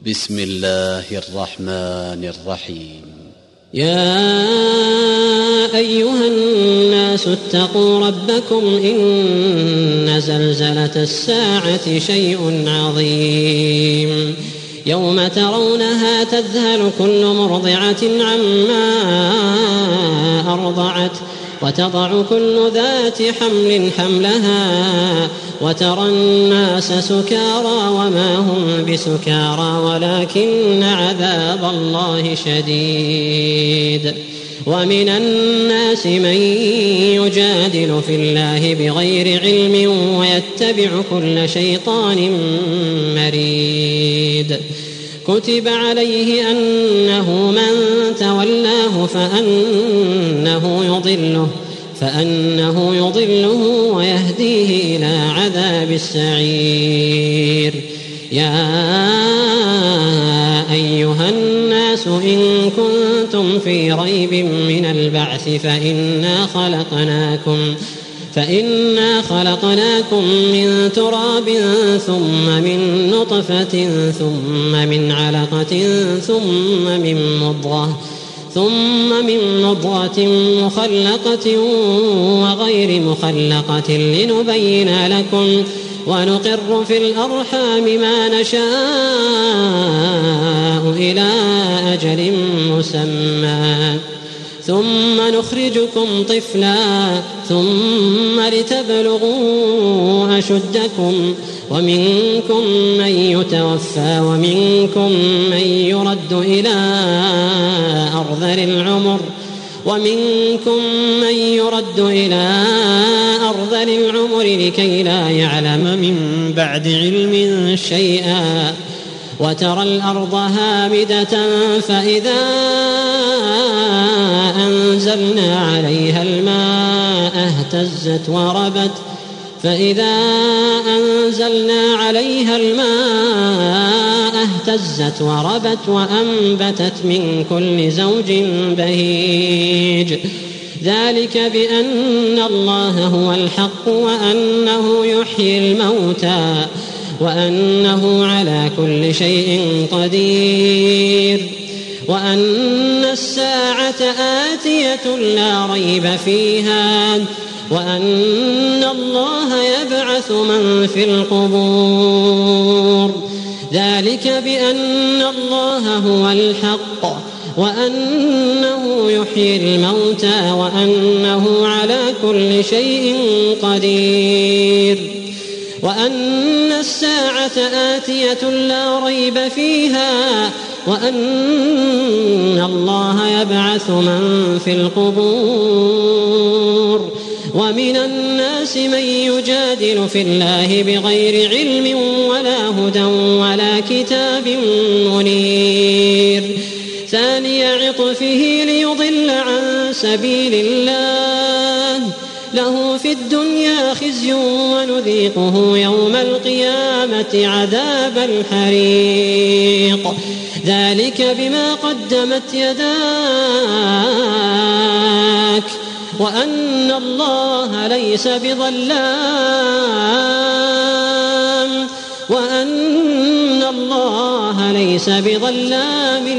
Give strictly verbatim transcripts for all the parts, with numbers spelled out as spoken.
بسم الله الرحمن الرحيم. يا أيها الناس اتقوا ربكم إن زلزلة الساعة شيء عظيم يوم ترونها تذهل كل مرضعة عما أرضعت وتضع كل ذات حمل حملها وترى الناس سكارى وما هم بسكارى ولكن عذاب الله شديد. ومن الناس من يجادل في الله بغير علم ويتبع كل شيطان مريد. كتب عليه أنه من تولاه فأنه يضله فأنه يضله ويهديه إلى عذاب السعير. يا أيها الناس إن كنتم في ريب من البعث فإنا خلقناكم فإنا خلقناكم من تراب ثم من نطفة ثم من علقة ثم من مضغة ثم من مضغة مخلقة وغير مخلقة لنبين لكم ونقر في الأرحام ما نشاء إلى أجل مسمى ثم نخرجكم طفلا ثم لتبلغوا أشدكم ومنكم من يتوفى ومنكم من يرد إلى أرذل العمر ومنكم من يرد إلى أرذل العمر لكي لا يعلم من بعد علم شيئا. وترى الأرض هامدة فإذا أنزلنا عليها الماء اهتزت وربت فإذا أنزلنا عليها الماء اهتزت وربت وأنبتت من كل زوج بهيج. ذلك بأن الله هو الحق وأنه يحيي الموتى وأنه على كل شيء قدير وأن الساعة آتية لا ريب فيها وأن الله يبعث من في القبور. ذلك بأن الله هو الحق وأنه يحيي الموتى وأنه على كل شيء قدير وأن الساعة آتية لا ريب فيها وأن الله يبعث من في القبور. ومن الناس من يجادل في الله بغير علم ولا هدى ولا كتاب منير. ثاني عطفه ليضل عن سبيل الله له في الدنيا خزي ونذيقه يوم القيامة عذاب الحريق. ذلك بما قدمت يداك وأن الله ليس بظلام وأن الله ليس بظلام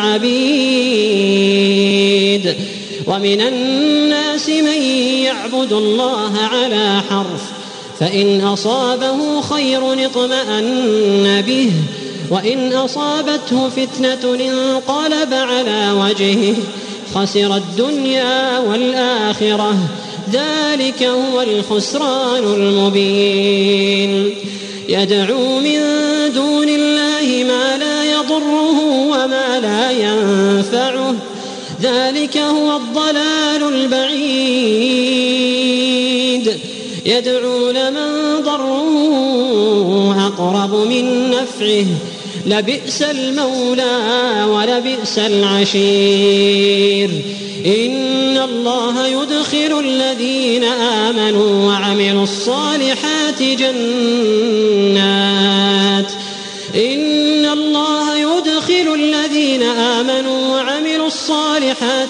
للعبيد. ومن الناس من يعبد الله على حرف فإن أصابه خير اطمأن به وإن أصابته فتنة انقلب على وجهه خسر الدنيا والآخرة. ذلك هو الخسران المبين. يدعو من دون الله ما لا يضره وما لا ينفعه ذلك هو الضلال البعيد. يدعو لمن ضره أقرب من نفعه لبئس المولى ولبئس العشير. إن الله يدخل الذين آمنوا وعملوا الصالحات جنات إن الله يدخل الذين آمنوا وعملوا الصالحات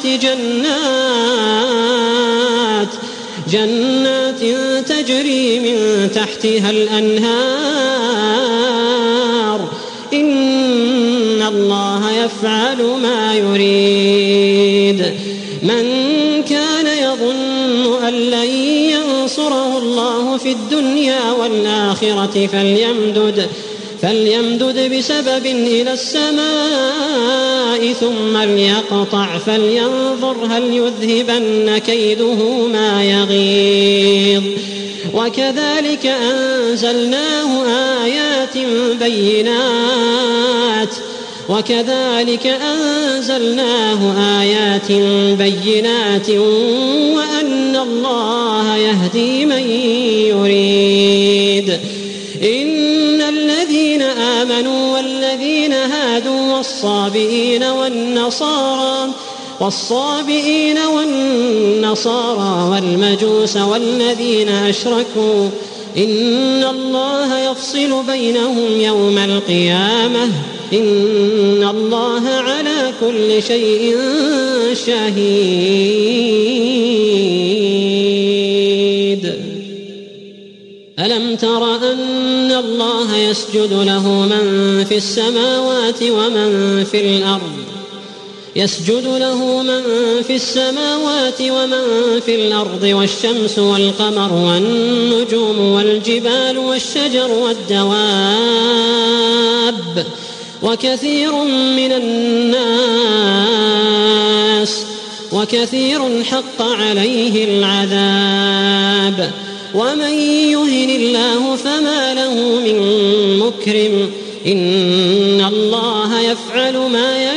جنات جنات تجري من تحتها الأنهار إن الله يفعل ما يريد. من كان يظن أن لن ينصره الله في الدنيا والآخرة فليمدد فليمدد بسبب إلى السماء ثم ليقطع فلينظر هل يذهبن كيده ما يغيظ. وكذلك أنزلناه آيات بينات وكذلك أنزلناه آيات بينات وأن الله يهدي من يريد. إن الذين آمنوا والذين هادوا والصابئين والنصارى والصابئين والنصارى والمجوس والذين أشركوا إن الله يفصل بينهم يوم القيامة إن الله على كل شيء شهيد. ألم تر أن الله يسجد له من في السماوات ومن في الأرض يسجد له من في السماوات ومن في الأرض والشمس والقمر والنجوم والجبال والشجر والدواب وكثير من الناس وكثير حق عليه العذاب. ومن يهن الله فما له من مكرم إن الله يفعل ما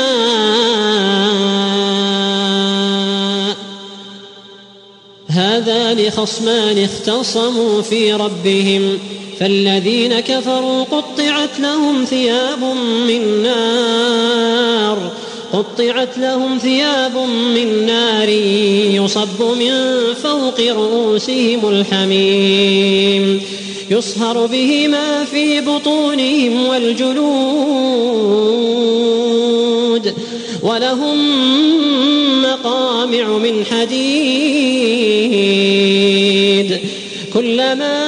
يشاء. هذان خصمان اختصموا في ربهم فالذين كفروا قطعت لهم ثياب من نار قطعت لهم ثياب من نار يصب من فوق رؤوسهم الحميم يصهر به ما في بطونهم والجلود ولهم مقامع من حديد كلما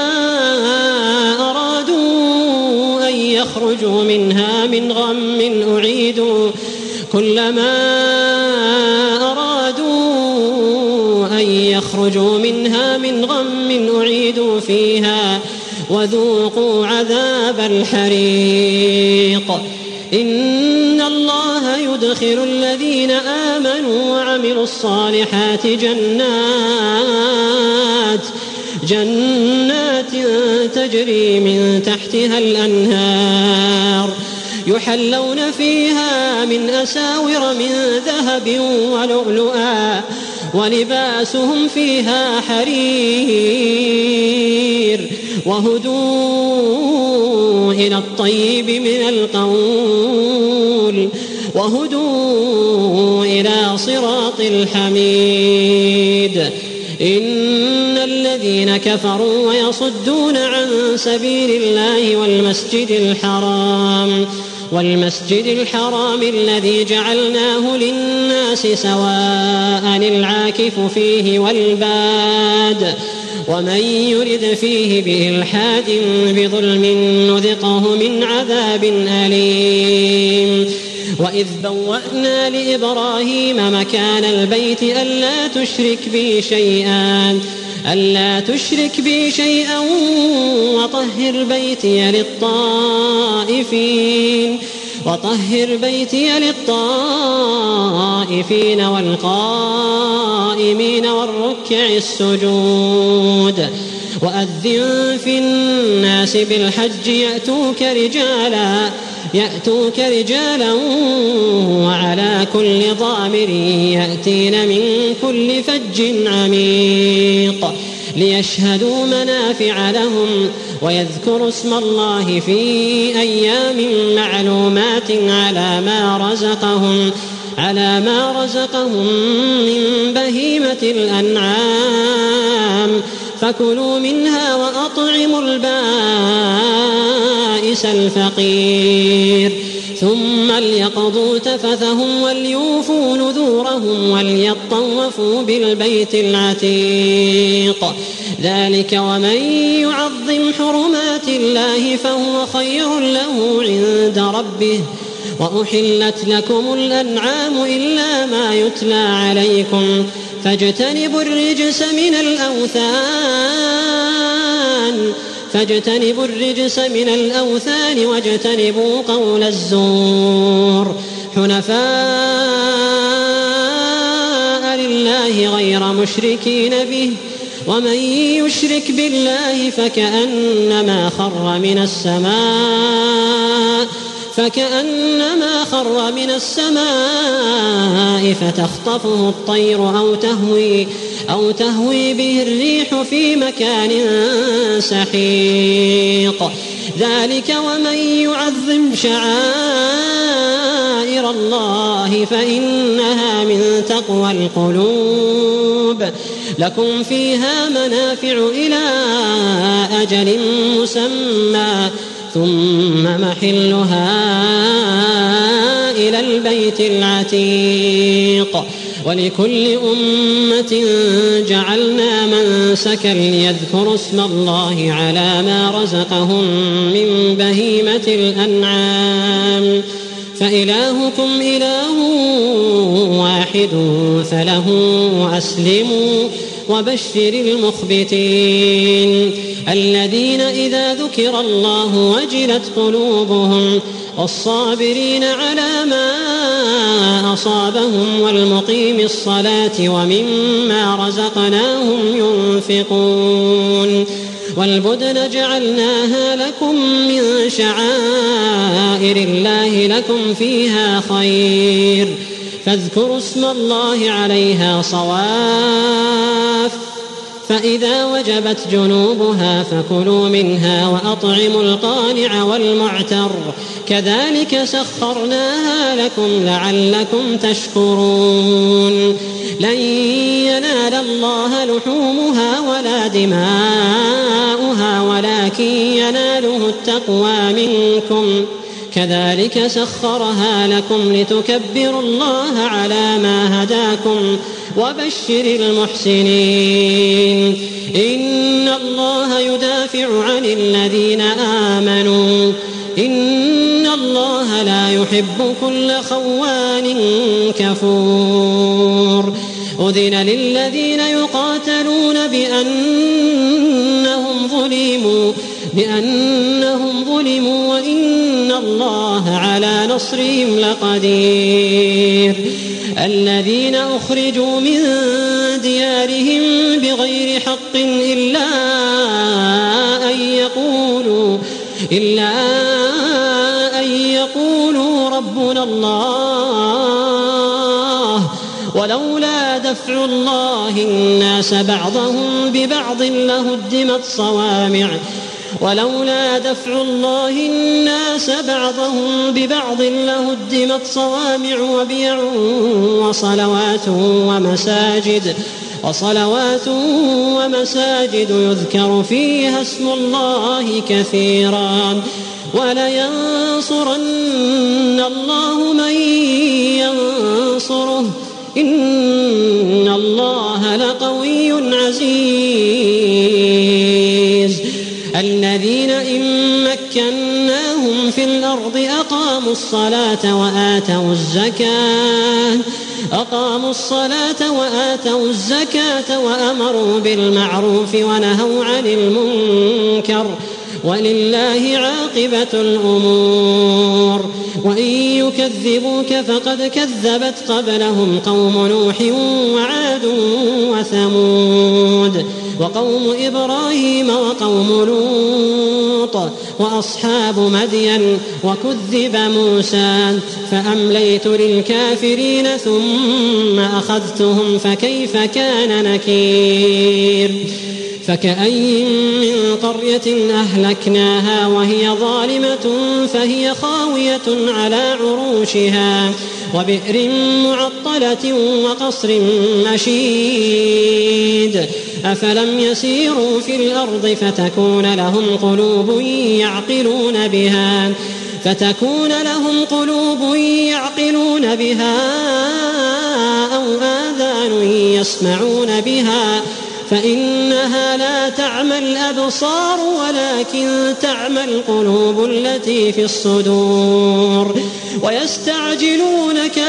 أرادوا أن يخرجوا منها من غم أعيدوا كلما أرادوا أن يخرجوا منها من غم أعيدوا فيها وذوقوا عذاب الحريق. إن الله يدخل الذين آمنوا وعملوا الصالحات جنات جنات تجري من تحتها الأنهار يحلون فيها من أساور من ذهب ولؤلؤا ولباسهم فيها حرير وهدوا إلى الطيب من القول وهدوا إلى صراط الحميد. إن الذين كفروا ويصدون عن سبيل الله والمسجد الحرام والمسجد الحرام الذي جعلناه للناس سواء العاكف فيه والباد ومن يرد فيه بإلحاد بظلم نذقه من عذاب أليم. وإذ بوأنا لإبراهيم مكان البيت ألا تشرك بي شيئا ألا تشرك بي شيئا وطهر بيتي للطائفين وطهر بيتي للطائفين والقائمين والركع السجود. وأذن في الناس بالحج يأتوك رجالا يأتوك رجالا وعلى كل ضامر يأتين من كل فج عميق ليشهدوا منافع لهم ويذكروا اسم الله في أيام معلومات على ما رزقهم على ما رزقهم من بهيمة الأنعام فكلوا منها وأطعموا البائس الفقير ثم ليقضوا تفثهم وليوفوا نذورهم وليطوفوا بالبيت العتيق. ذلك ومن يعظم حرمات الله فهو خير له عند ربه وأحلت لكم الأنعام إلا ما يتلى عليكم فاجتنبوا الرجس من الأوثان فاجتنبوا الرجس من الأوثان واجتنبوا قول الزور حنفاء لله غير مشركين به ومن يشرك بالله فكأنما خر من السماء فكأنما خر من السماء فتخطفه الطير أو تهوي أو تهوي به الريح في مكان سحيق ذلك ومن يعظم شعائر الله فإنها من تقوى القلوب لكم فيها منافع إلى أجل مسمى ثم محلها إلى البيت العتيق ولكل أمة جعلنا منسكا ليذكروا اسم الله على ما رزقهم من بهيمة الأنعام فإلهكم إله واحد فله أسلموا وبشر المخبتين الذين إذا ذكر الله وجلت قلوبهم والصابرين على ما أصابهم والمقيم الصلاة ومما رزقناهم ينفقون والبدن جعلناها لكم من شعائر الله لكم فيها خير فاذكروا اسم الله عليها صواف فإذا وجبت جنوبها فكلوا منها وأطعموا القانع والمعتر كذلك سخرناها لكم لعلكم تشكرون لن ينال الله لحومها ولا دماؤها ولكن يناله التقوى منكم كذلك سخرها لكم لتكبروا الله على ما هداكم وبشر المحسنين إن الله يدافع عن الذين آمنوا إن الله لا يحب كل خوان كفور أذن للذين يقاتلون بأنهم ظلموا بأنهم ظلموا وإن الله على نصرهم لقدير الذين أخرجوا من ديارهم بغير حق إلا أن يقولوا إلا أن يقولوا ربنا الله ولولا دفع الله الناس بعضهم ببعض لهدمت صوامع ولولا دفع الله الناس بعضهم ببعض لهدمت صوامع وبيع وصلوات ومساجد وصلوات ومساجد يذكر فيها اسم الله كثيرا ولينصرن الله من ينصره إن الله لقوي عزيز الذين إن مكناهم في الأرض أقاموا الصلاة وآتوا الزكاة أقاموا الصلاة وآتوا الزكاة وأمروا بالمعروف ونهوا عن المنكر ولله عاقبة الأمور وإن يكذبوك فقد كذبت قبلهم قوم نوح وعاد وثمود وقوم إبراهيم وقوم لوط وأصحاب مدين وكذب موسى فأمليت للكافرين ثم أخذتهم فكيف كان نكير فكأي من قرية أهلكناها وهي ظالمة فهي خاوية على عروشها وبئر معطلة وقصر مشيد أفلم يسيروا في الأرض فتكون لهم قلوب يعقلون بها فتكون لهم قلوب يعقلون بها أو آذان يسمعون بها فإنها لا تعمى الأبصار ولكن تعمى القلوب التي في الصدور ويستعجلونك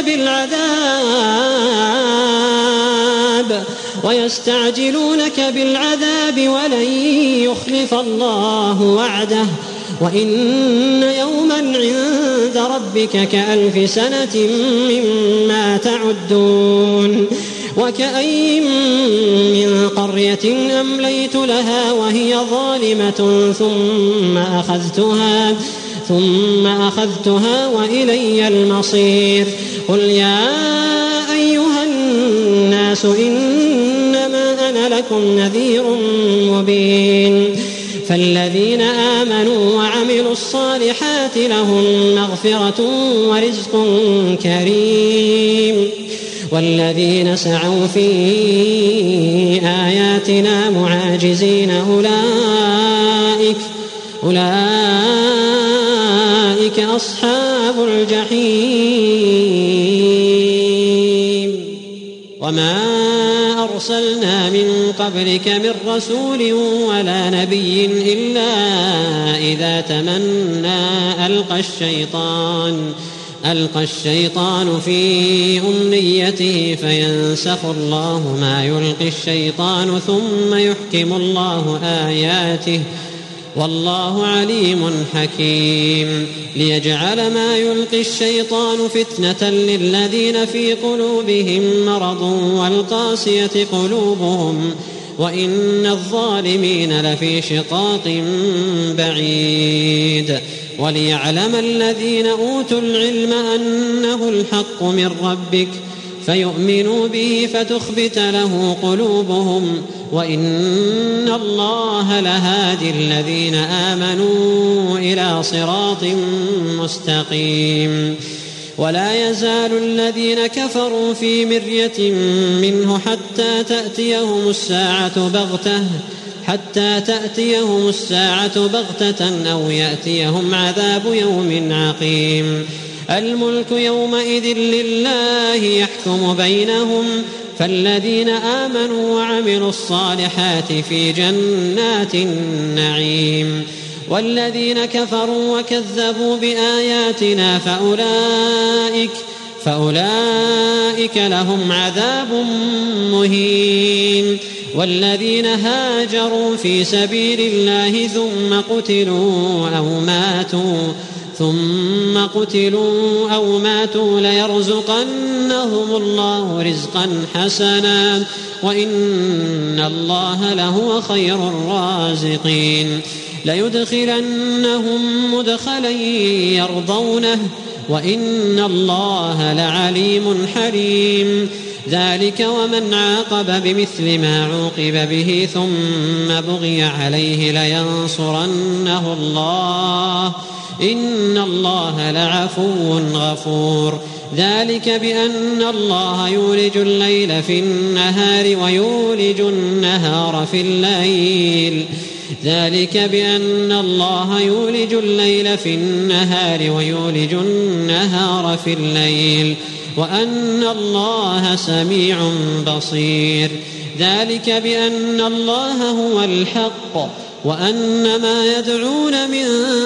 بالعذاب ويستعجلونك بالعذاب ولن يخلف الله وعده وإن يوما عند ربك كألف سنة مما تعدون وكأين من قرية أمليت لها وهي ظالمة ثم أخذتها ثم أخذتها وإلي المصير قل يا أيها الناس إنما أنا لكم نذير مبين فالذين آمنوا وعملوا الصالحات لهم مغفرة ورزق كريم والذين سعوا في آياتنا معاجزين أولئك أولئك أصحاب الجحيم وما أرسلنا من قبلك من رسول ولا نبي إلا إذا تمنى ألقى الشيطان ألقى الشيطان في أمنيته فينسخ الله ما يلقي الشيطان ثم يحكم الله آياته والله عليم حكيم ليجعل ما يلقي الشيطان فتنة للذين في قلوبهم مرض والقاسية قلوبهم وإن الظالمين لفي شقاق بعيد وليعلم الذين أوتوا العلم أنه الحق من ربك فيؤمنوا به فتخبت له قلوبهم وإن الله لهادي الذين آمنوا إلى صراط مستقيم ولا يزال الذين كفروا في مرية منه حتى تأتيهم الساعة بغتة حتى تأتيهم الساعة بغتة أو يأتيهم عذاب يوم عقيم الملك يومئذ لله يحكم بينهم فالذين آمنوا وعملوا الصالحات في جنات النعيم والذين كفروا وكذبوا بآياتنا فأولئك فأولئك لهم عذاب مهين والذين هاجروا في سبيل الله ثم قتلوا أو ماتوا ثم قتلوا أو ماتوا ليرزقنهم الله رزقا حسنا وإن الله لهو خير الرازقين ليدخلنهم مدخلا يرضونه وإن الله لعليم حليم ذلك ومن عاقب بمثل ما عوقب به ثم بغي عليه لينصرنه الله إن الله لعفو غفور ذلك بأن الله يولج الليل في النهار ويولج النهار في الليل ذلك بأن الله يولج الليل في النهار ويولج النهار في الليل وأن الله سميع بصير ذلك بأن الله هو الحق وأن ما يدعون من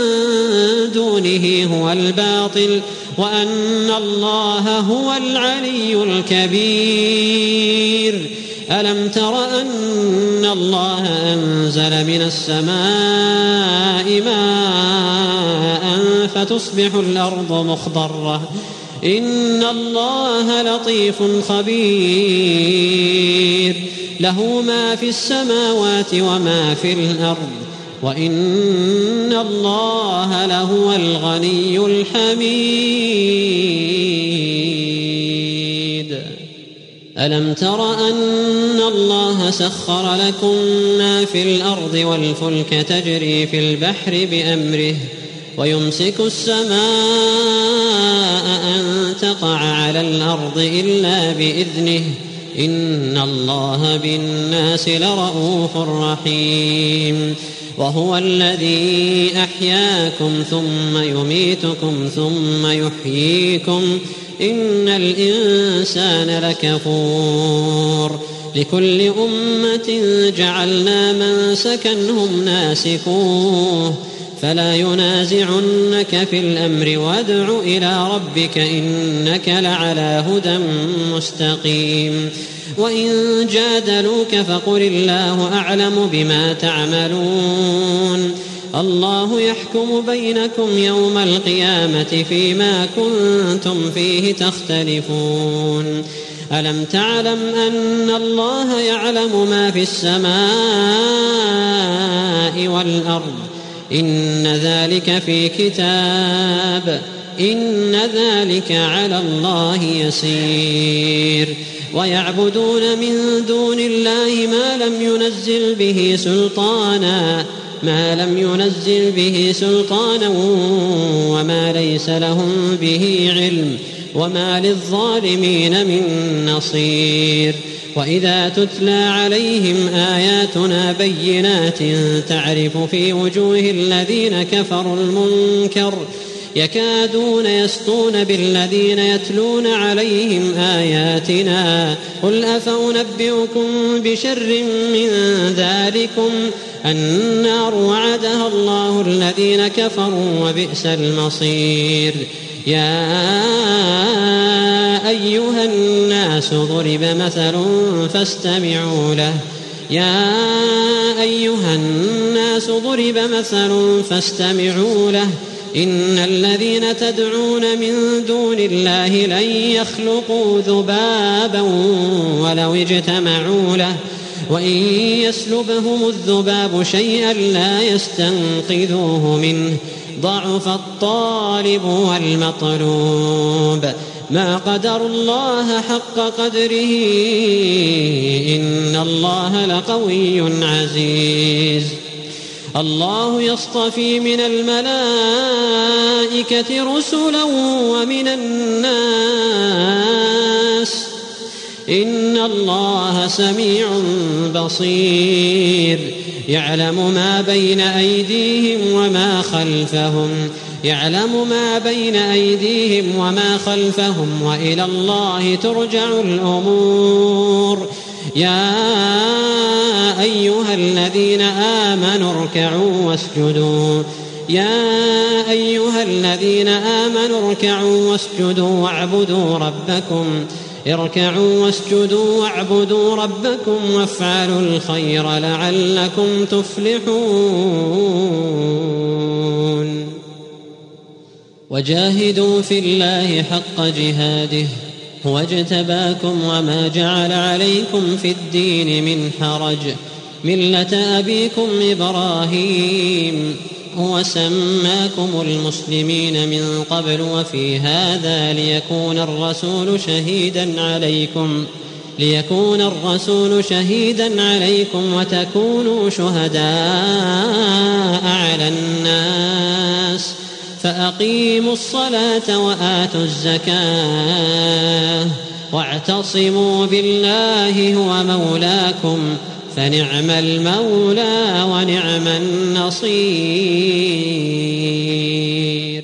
دونه هو الباطل وأن الله هو العلي الكبير ألم تر أن الله أنزل من السماء ماء فتصبح الأرض مخضرة إن الله لطيف خبير له ما في السماوات وما في الأرض وإن الله لهو الغني الحميد ألم تر أن الله سخر لكم ما في الأرض والفلك تجري في البحر بأمره ويمسك السماء أن تقع على الأرض إلا بإذنه إن الله بالناس لرءوف رحيم وهو الذي أحياكم ثم يميتكم ثم يحييكم إن الإنسان لكفور لكل أمة جعلنا منسكا هم ناسكوه فلا ينازعنك في الأمر وادع إلى ربك إنك لعلى هدى مستقيم وإن جادلوك فقل الله أعلم بما تعملون الله يحكم بينكم يوم القيامة فيما كنتم فيه تختلفون ألم تعلم أن الله يعلم ما في السماء والأرض إن ذلك في كتاب إن ذلك على الله يسير ويعبدون من دون الله ما لم ينزل به سلطانا ما لم ينزل به سلطانا وما ليس لهم به علم وما للظالمين من نصير وإذا تتلى عليهم آياتنا بينات تعرف في وجوه الذين كفروا المنكر يكادون يسطون بالذين يتلون عليهم آياتنا قل أفأنبئكم بشر من ذلكم النار وعدها الله الذين كفروا وبئس المصير يا أيها الناس ضرب مثل فاستمعوا له يا أيها الناس ضرب مثل فاستمعوا له إن الذين تدعون من دون الله لن يخلقوا ذبابا ولو اجتمعوا له وإن يسلبهم الذباب شيئا لا يستنقذوه منه ضعف الطالب والمطلوب ما قدروا الله حق قدره إن الله لقوي عزيز الله يصطفي من الملائكة رسلا ومن الناس إن الله سميع بصير يعلم ما بين أيديهم وما خلفهم يعلم ما بين أيديهم وما خلفهم وإلى الله ترجع الأمور يا أيها الذين آمنوا اركعوا واسجدوا يا أيها الذين آمنوا اركعوا واسجدوا واعبدوا ربكم اركعوا واسجدوا واعبدوا ربكم وافعلوا الخير لعلكم تفلحون وجاهدوا في الله حق جهاده هو اجتباكم وما جعل عليكم في الدين من حرج ملة أبيكم إبراهيم هو سماكم المسلمين من قبل وفي هذا ليكون الرسول شهيدا عليكم ليكون الرسول شهيدا عليكم وتكونوا شهداء على الناس فأقيموا الصلاة وآتوا الزكاة واعتصموا بالله هو مولاكم فنعم المولى ونعم النصير